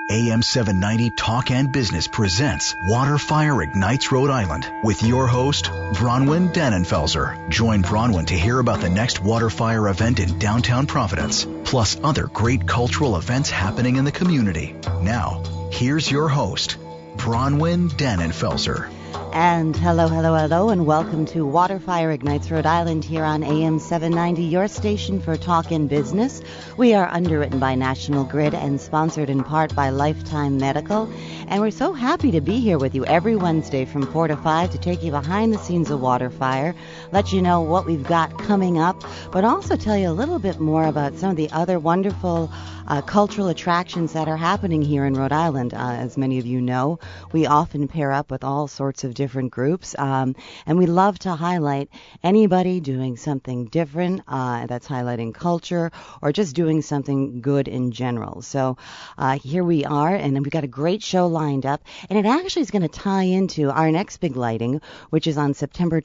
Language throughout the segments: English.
AM 790 Talk and Business presents Water Fire Ignites Rhode Island with your host, Bronwyn Dannenfelser. Join Bronwyn to hear about the next Water Fire event in downtown Providence, plus other great cultural events happening in the community. Now, here's your host, Bronwyn Dannenfelser. And hello, and welcome to Water Fire Ignites Rhode Island here on AM 790, your station for talk and business. We are underwritten by National Grid and sponsored in part by Lifetime Medical. And we're so happy to be here with you every Wednesday from 4 to 5 to take you behind the scenes of Water Fire, let you know what we've got coming up, but also tell you a little bit more about some of the other wonderful cultural attractions that are happening here in Rhode Island. As many of you know, we often pair up with all sorts of different groups, and we love to highlight anybody doing something different that's highlighting culture or just doing something good in general. So here we are, and we've got a great show lined up, and it actually is going to tie into our next big lighting, which is on September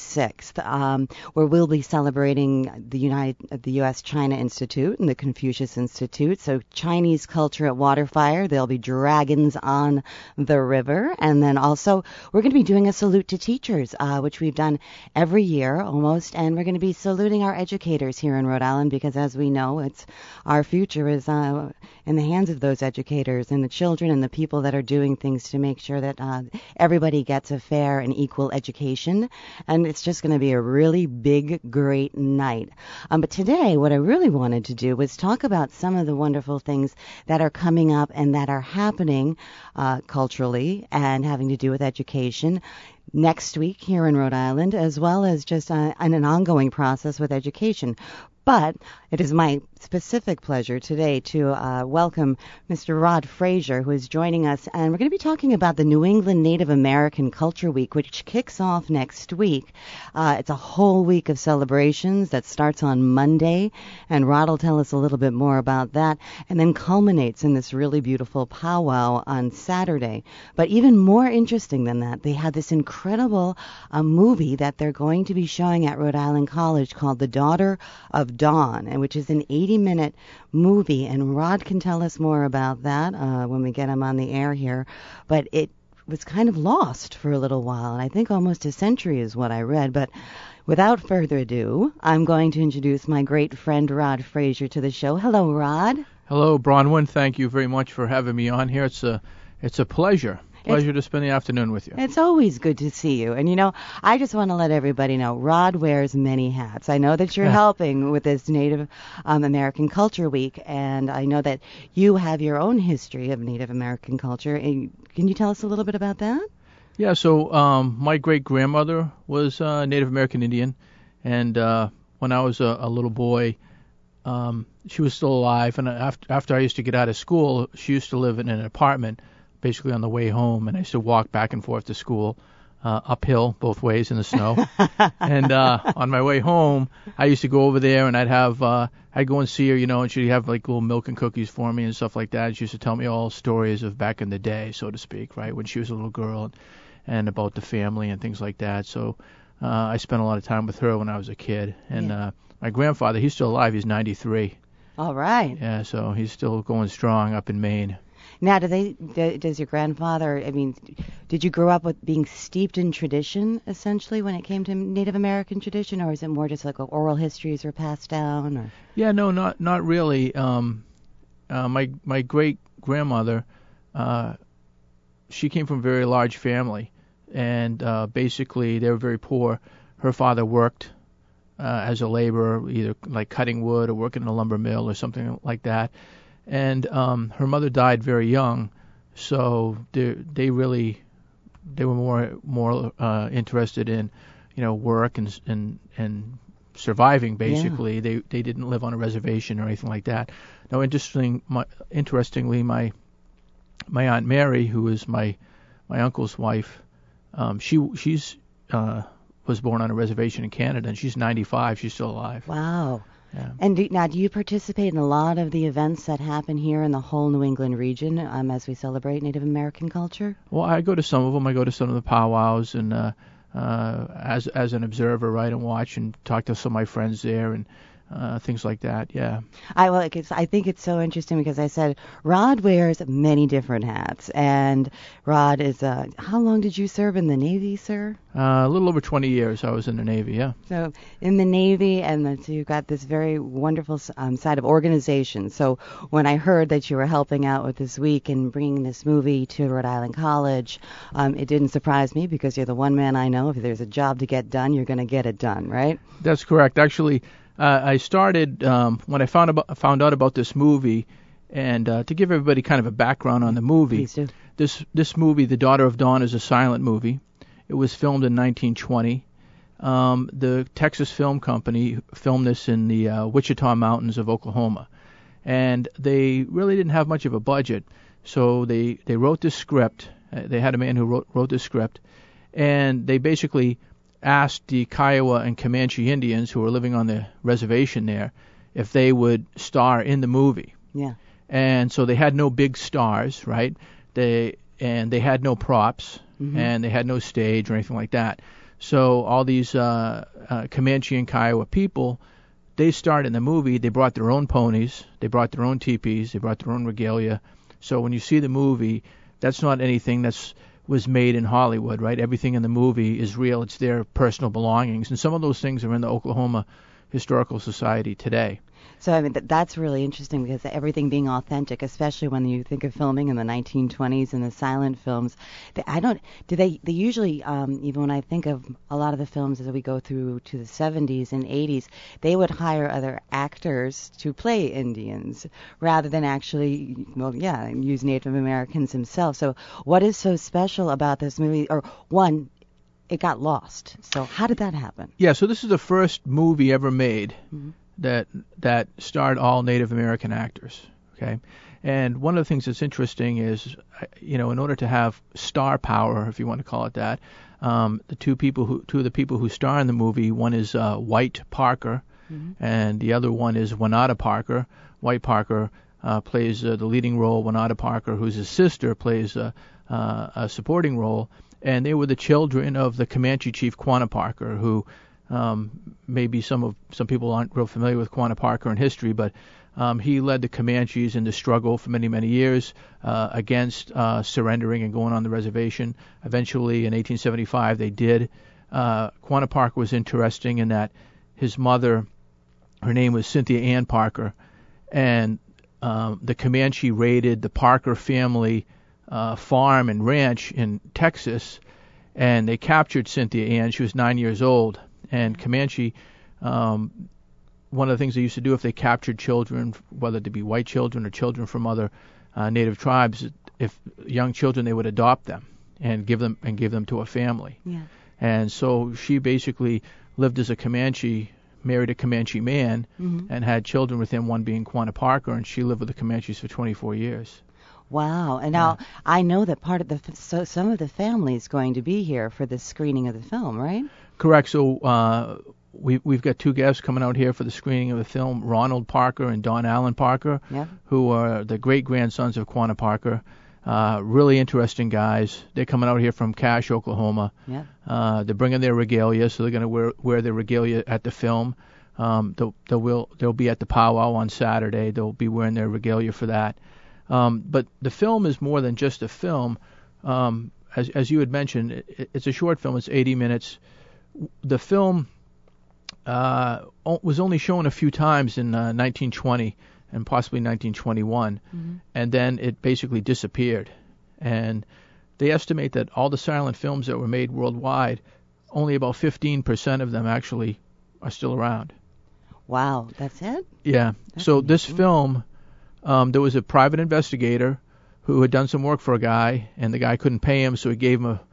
26th, where we'll be celebrating the U.S.-China Institute and the Confucius Institute. So Chinese culture at Water Fire. There'll be dragons on the river. And then also we're going to be doing a salute to teachers, which we've done every year almost. And we're going to be saluting our educators here in Rhode Island because, as we know, it's our future is in the hands of those educators and the children and the people that are doing things to make sure that everybody gets a fair and equal education. And it's just going to be a really big, great night. But today, what I really wanted to do was talk about some of the wonderful things that are coming up and that are happening culturally and having to do with education next week here in Rhode Island, as well as just an ongoing process with education. But it is my specific pleasure today to welcome Mr. Rod Frazier, who is joining us, and we're going to be talking about the New England Native American Culture Week, which kicks off next week. It's a whole week of celebrations that starts on Monday, and Rod will tell us a little bit more about that, and then culminates in this really beautiful powwow on Saturday. But even more interesting than that, they had this incredible movie that they're going to be showing at Rhode Island College called The Daughter of Dawn, and which is an 80-minute movie, and Rod can tell us more about that when we get him on the air here. But it was kind of lost for a little while, and I think almost a century is what I read. But without further ado, I'm going to introduce my great friend Rod Frazier to the show. Hello, Rod. Hello, Bronwyn. Thank you very much for having me on here. It's a pleasure. Pleasure to spend the afternoon with you. It's always good to see you. And, you know, I just want to let everybody know, Rod wears many hats. I know that you're helping with this Native American Culture Week, and I know that you have your own history of Native American culture. Can you tell us a little bit about that? Yeah, so my great-grandmother was Native American Indian, and when I was a little boy, she was still alive, and after I used to get out of school, she used to live in an apartment basically on the way home, and I used to walk back and forth to school, uphill both ways in the snow. And on my way home, I used to go over there, and I'd go and see her, you know, and she'd have like little milk and cookies for me and stuff like that. She used to tell me all stories of back in the day, so to speak, right, when she was a little girl, and about the family and things like that. So I spent a lot of time with her when I was a kid. And my grandfather, he's still alive. He's 93. All right. Yeah, so he's still going strong up in Maine. Now, does your grandfather, did you grow up with being steeped in tradition, essentially, when it came to Native American tradition, or is it more just like oral histories are passed down? Or? Yeah, no, not really. My great-grandmother, she came from a very large family, and basically they were very poor. Her father worked as a laborer, either like cutting wood or working in a lumber mill or something like that. And her mother died very young, so they were more interested in, you know, work and surviving basically. Yeah. They didn't live on a reservation or anything like that. Now, interestingly, my Aunt Mary, who is my uncle's wife, she's was born on a reservation in Canada, and she's 95. She's still alive. Wow. Yeah. And do you participate in a lot of the events that happen here in the whole New England region as we celebrate Native American culture? Well, I go to some of them. I go to some of the powwows and as an observer, right, and watch and talk to some of my friends there. And things like that. Yeah. I think it's so interesting because I said Rod wears many different hats, and Rod is how long did you serve in the Navy, sir? A little over 20 years I was in the Navy, yeah. So in the Navy, and so you've got this very wonderful side of organization. So when I heard that you were helping out with this week and bringing this movie to Rhode Island College, it didn't surprise me because you're the one man I know. If there's a job to get done, you're going to get it done, right? That's correct. Actually, I started when I found out about this movie, and to give everybody kind of a background on the movie. Please do. This movie, The Daughter of Dawn, is a silent movie. It was filmed in 1920. The Texas Film Company filmed this in the Wichita Mountains of Oklahoma, and they really didn't have much of a budget, so they wrote this script. They had a man who wrote this script, and they basically asked the Kiowa and Comanche Indians who were living on the reservation there if they would star in the movie. Yeah. And so they had no big stars, right? They had no props, and they had no stage or anything like that. So all these Comanche and Kiowa people, they starred in the movie. They brought their own ponies, they brought their own teepees, they brought their own regalia. So when you see the movie, that's not anything was made in Hollywood, right? Everything in the movie is real. It's their personal belongings, and some of those things are in the Oklahoma Historical Society today. So I mean that's really interesting because everything being authentic, especially when you think of filming in the 1920s and the silent films, they usually even when I think of a lot of the films as we go through to the 70s and 80s, they would hire other actors to play Indians rather than actually use Native Americans themselves. So what is so special about this movie? Or one, it got lost. So how did that happen? Yeah, so this is the first movie ever made that starred all Native American actors. Okay, and one of the things that's interesting is, in order to have star power, if you want to call it that, two of the people who star in the movie, one is White Parker, and the other one is Wanada Parker. White Parker plays the leading role. Wanada Parker, who's his sister, plays a supporting role. And they were the children of the Comanche chief Quanah Parker, who maybe some people aren't real familiar with Quanah Parker in history, but he led the Comanches in the struggle for many, many years against surrendering and going on the reservation. Eventually, in 1875, they did. Quanah Parker was interesting in that his mother, her name was Cynthia Ann Parker, and the Comanche raided the Parker family farm and ranch in Texas, and they captured Cynthia Ann. She was 9 years old. And Comanche, one of the things they used to do if they captured children, whether it be white children or children from other native tribes, if young children, they would adopt them and give them to a family. Yeah. And so she basically lived as a Comanche, married a Comanche man, and had children with him, one being Quanah Parker, and she lived with the Comanches for 24 years. Wow. And now I know that some of the family is going to be here for the screening of the film, right? Correct. So we've got two guests coming out here for the screening of the film, Ronald Parker and Don Allen Parker, who are the great-grandsons of Quanah Parker. Really interesting guys. They're coming out here from Cache, Oklahoma. Yeah. They're bringing their regalia, so they're going to wear their regalia at the film. They'll be at the powwow on Saturday. They'll be wearing their regalia for that. But the film is more than just a film. As you had mentioned, it's a short film. It's 80 minutes. The film was only shown a few times in 1920 and possibly 1921, and then it basically disappeared. And they estimate that all the silent films that were made worldwide, only about 15% of them actually are still around. Wow, that's it? Yeah. So this film, there was a private investigator who had done some work for a guy, and the guy couldn't pay him, so he gave him a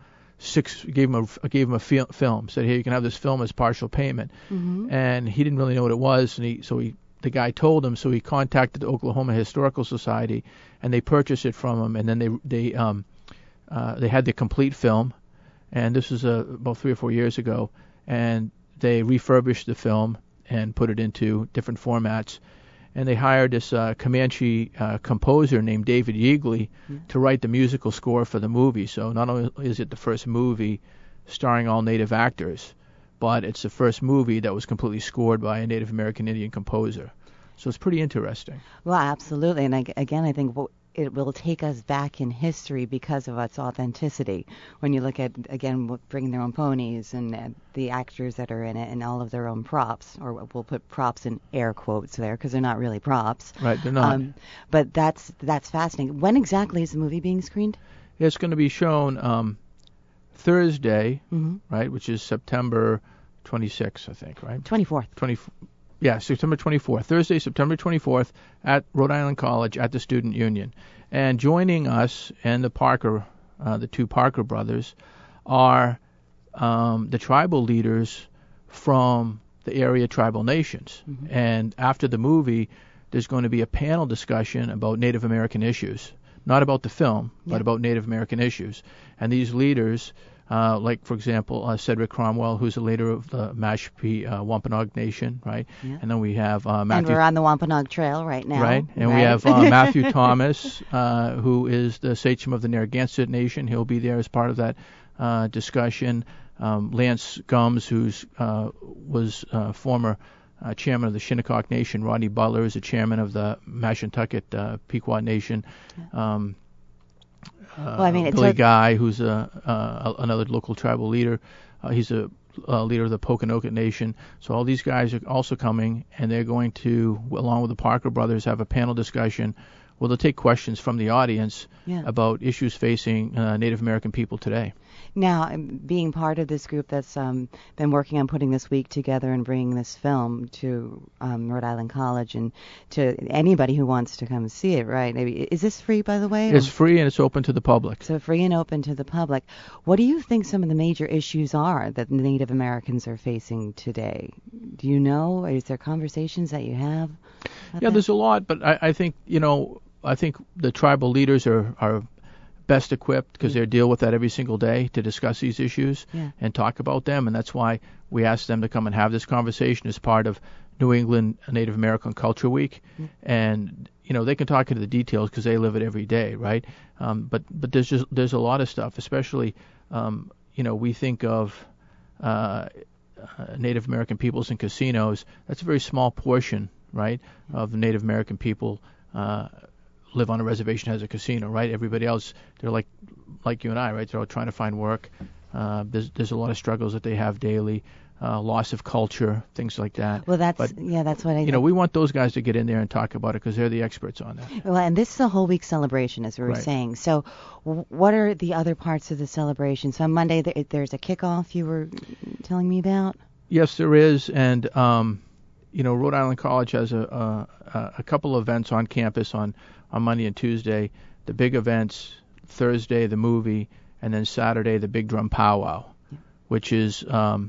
film. Said, "Here, you can have this film as partial payment." And he didn't really know what it was, and the guy told him, so he contacted the Oklahoma Historical Society, and they purchased it from him, and then they had the complete film, and this was about 3 or 4 years ago, and they refurbished the film and put it into different formats. And they hired this Comanche composer named David Yeagley to write the musical score for the movie. So not only is it the first movie starring all native actors, but it's the first movie that was completely scored by a Native American Indian composer. So it's pretty interesting. Well, absolutely. And again, I think it will take us back in history because of its authenticity. When you look at, again, bringing their own ponies and the actors that are in it and all of their own props, or we'll put props in air quotes there because they're not really props. Right, they're not. But that's fascinating. When exactly is the movie being screened? It's going to be shown Thursday, right, which is September 26th, I think, right? 24th. September 24th. Thursday, September 24th at Rhode Island College at the Student Union. And joining us and the two Parker brothers are the tribal leaders from the area tribal nations. And after the movie, there's going to be a panel discussion about Native American issues. Not about the film, but about Native American issues. And these leaders, like, for example, Cedric Cromwell, who's a leader of the Mashpee Wampanoag Nation, right? Yeah. And then we have Matthew. And we're on the Wampanoag Trail right now. Right. And we have Matthew Thomas, who is the sachem of the Narragansett Nation. He'll be there as part of that discussion. Lance Gumbs, who's was former chairman of the Shinnecock Nation. Rodney Butler is the chairman of the Mashantucket Pequot Nation. Billy Guy, who's another local tribal leader. He's a leader of the Pokanoket Nation. So all these guys are also coming, and they're going to, along with the Parker brothers, have a panel discussion where they'll take questions from the audience about issues facing Native American people today. Now, being part of this group that's been working on putting this week together and bringing this film to Rhode Island College and to anybody who wants to come see it, right? Is this free, by the way? It's free and it's open to the public. So free and open to the public. What do you think some of the major issues are that Native Americans are facing today? Do you know? Is there conversations that you have? Yeah, there's a lot, but I think, I think the tribal leaders are best equipped because they deal with that every single day to discuss these issues and talk about them, and that's why we asked them to come and have this conversation as part of New England Native American Culture Week. And they can talk into the details because they live it every day, right? But there's a lot of stuff, especially we think of Native American peoples in casinos. That's a very small portion, right, of the Native American people live on a reservation as a casino, right? Everybody else, they're like you and I, right? They're all trying to find work. There's a lot of struggles that they have daily, loss of culture, things like that. Well, that's what I think. We want those guys to get in there and talk about it because they're the experts on that. Well, and this is a whole week celebration, as we were saying. So what are the other parts of the celebration? So on Monday, there's a kickoff you were telling me about? Yes, there is. And, Rhode Island College has a couple of events on campus on Monday and Tuesday. The big events, Thursday, the movie, and then Saturday, the Big Drum Powwow, which is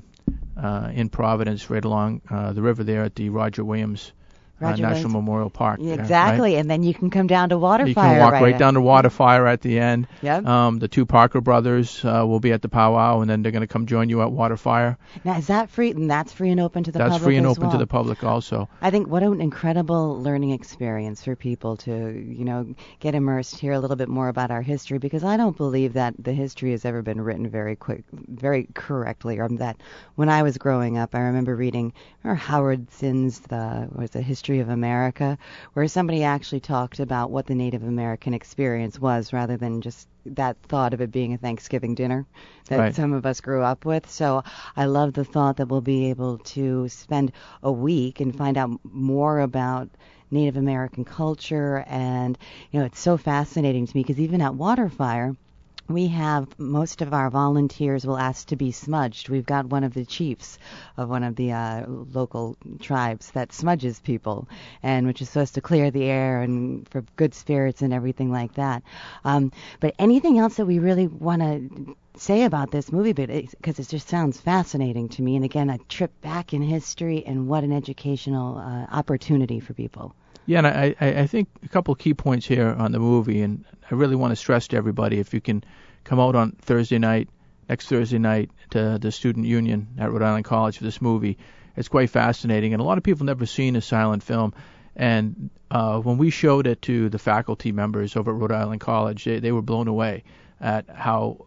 in Providence, right along the river there at the Roger Williams National Memorial Park. Exactly, right? And then you can come down to Waterfire. You can walk right down to Waterfire at the end. Yep. The two Parker brothers will be at the powwow, and then they're going to come join you at Waterfire. Now, is that free? And that's free and open to the public That's free and as open well. to the public also. I think what an incredible learning experience for people to, get immersed, hear a little bit more about our history, because I don't believe that the history has ever been written very correctly, or that when I was growing up, I remember reading Howard Zinn's The History of America, where somebody actually talked about what the Native American experience was rather than just that thought of it being a Thanksgiving dinner that some of us grew up with. So I love the thought that we'll be able to spend a week and find out more about Native American culture. And, it's so fascinating to me because even at Waterfire, we have most of our volunteers will ask to be smudged. We've got one of the chiefs of one of the local tribes that smudges people, and which is supposed to clear the air and for good spirits and everything like that. But anything else that we really want to say about this movie, because it just sounds fascinating to me. And again, a trip back in history and what an educational opportunity for people. Yeah, and I think a couple of key points here on the movie, and I really want to stress to everybody, if you can come out on next Thursday night to the Student Union at Rhode Island College for this movie. It's quite fascinating, and a lot of people have never seen a silent film. And when we showed it to the faculty members over at Rhode Island College, they were blown away at how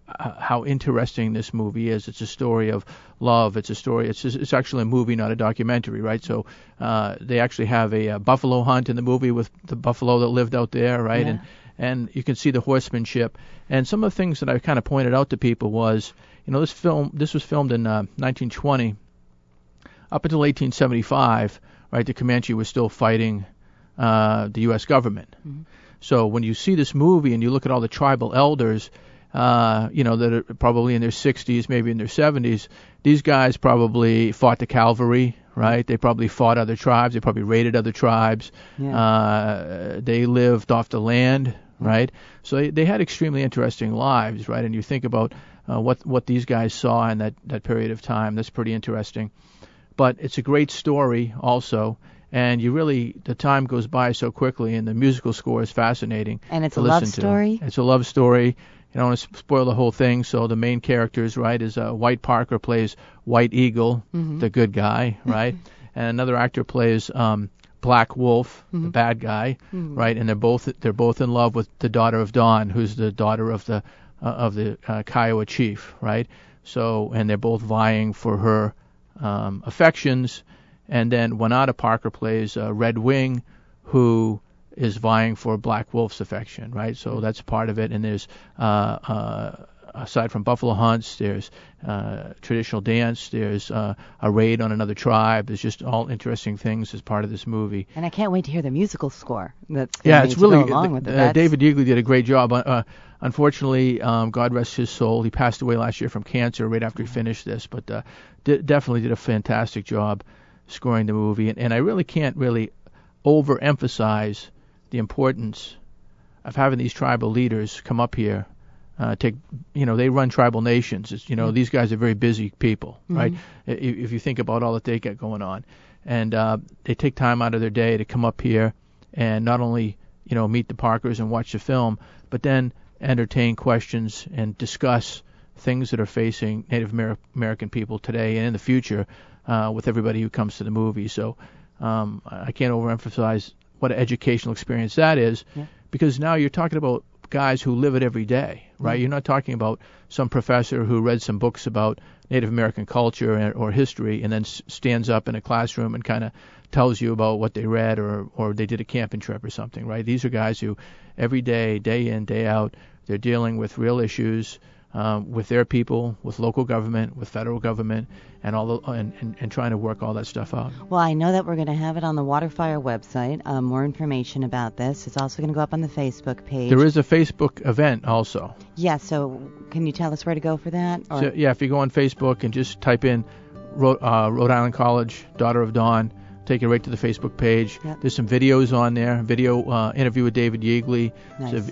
how interesting this movie is. It's a story of love. It's a story. It's actually a movie, not a documentary, right? So they actually have a buffalo hunt in the movie with the buffalo that lived out there, right? Yeah. And you can see the horsemanship. And some of the things that I kind of pointed out to people was, this was filmed in 1920. Up until 1875, right, the Comanche was still fighting the U.S. government. Mm-hmm. So when you see this movie and you look at all the tribal elders, that are probably in their 60s, maybe in their 70s, these guys probably fought the cavalry, right? They probably fought other tribes. They probably raided other tribes. Yeah. They lived off the land, right? So they had extremely interesting lives, right? And you think about what these guys saw in that period of time. That's pretty interesting. But it's a great story also. And the time goes by so quickly, and the musical score is fascinating. And it's a love story? It's a love story. I don't want to spoil the whole thing. So the main characters, right, is White Parker plays White Eagle, mm-hmm. the good guy, right? And another actor plays Black Wolf, mm-hmm. the bad guy, mm-hmm. right? And they're both in love with the daughter of Dawn, who's the daughter of the Kiowa chief, right? So, and they're both vying for her affections. And then Wanata Parker plays Red Wing, who is vying for Black Wolf's affection, right? So that's part of it. And there's, aside from buffalo hunts, there's traditional dance, there's a raid on another tribe. There's just all interesting things as part of this movie. And I can't wait to hear the musical score. It's really, go along with it. David Yeagley did a great job. Unfortunately, God rest his soul, he passed away last year from cancer right after he finished this, but definitely did a fantastic job scoring the movie. And I really can't overemphasize the importance of having these tribal leaders come up here. They run tribal nations. These guys are very busy people, mm-hmm. right? If you think about all that they got going on, and they take time out of their day to come up here and not only meet the Parkers and watch the film, but then entertain questions and discuss things that are facing Native American people today and in the future with everybody who comes to the movie. So I can't overemphasize what an educational experience that is, because now you're talking about guys who live it every day, right? Mm-hmm. You're not talking about some professor who read some books about Native American culture or history and then stands up in a classroom and kind of tells you about what they read or they did a camping trip or something, right? These are guys who every day, day in, day out, they're dealing with real issues with their people, with local government, with federal government, and and trying to work all that stuff out. Well, I know that we're going to have it on the Waterfire website. More information about this. It's also going to go up on the Facebook page. There is a Facebook event also. Yeah. So can you tell us where to go for that? So, if you go on Facebook and just type in Rhode Island College, Daughter of Dawn, take you right to the Facebook page. Yep. There's some videos on there. Video interview with David Yeagley. Nice.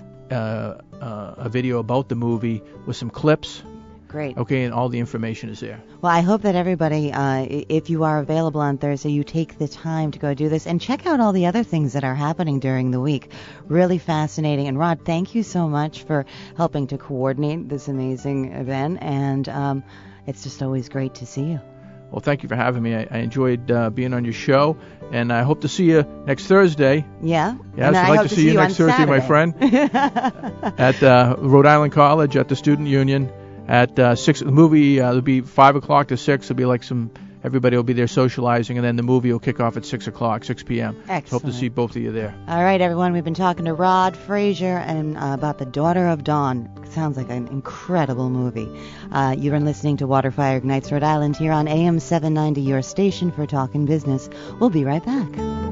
A video about the movie with some clips. Great. Okay, and all the information is there. Well, I hope that everybody, if you are available on Thursday, you take the time to go do this and check out all the other things that are happening during the week. Really fascinating. And Rod, thank you so much for helping to coordinate this amazing event. And it's just always great to see you. Well, thank you for having me. I enjoyed being on your show, and I hope to see you next Thursday. Yeah? Yes, I'd like to see you next Thursday, my friend, at Rhode Island College at the Student Union at 6. The movie will be 5 o'clock to 6. It'll be like everybody will be there socializing, and then the movie will kick off at 6 o'clock, 6 p.m. Excellent. So hope to see both of you there. All right, everyone. We've been talking to Rod Frazier and about The Daughter of Dawn. Sounds like an incredible movie. You've been listening to Waterfire Ignites Rhode Island here on AM 790, your station for talking business. We'll be right back.